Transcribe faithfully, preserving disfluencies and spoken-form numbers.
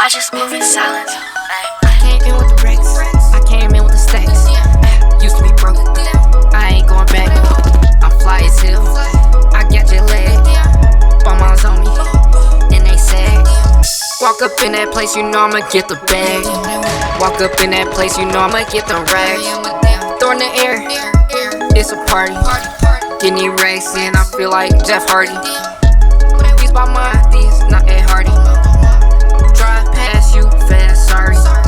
just move in silence. I came in with the bricks, I came in with the stacks. Used to be broke, I ain't going back. I'm fly as hell, I got your leg. Bummas on me, and they sad. Walk up in that place, you know I'ma get the bag. Walk up in that place, you know I'ma get the rags. Throw in the air, it's a party. Getting these racks in, I feel like Jeff Hardy. These by mine, these not Ed Hardy. Drive past you fast, sorry.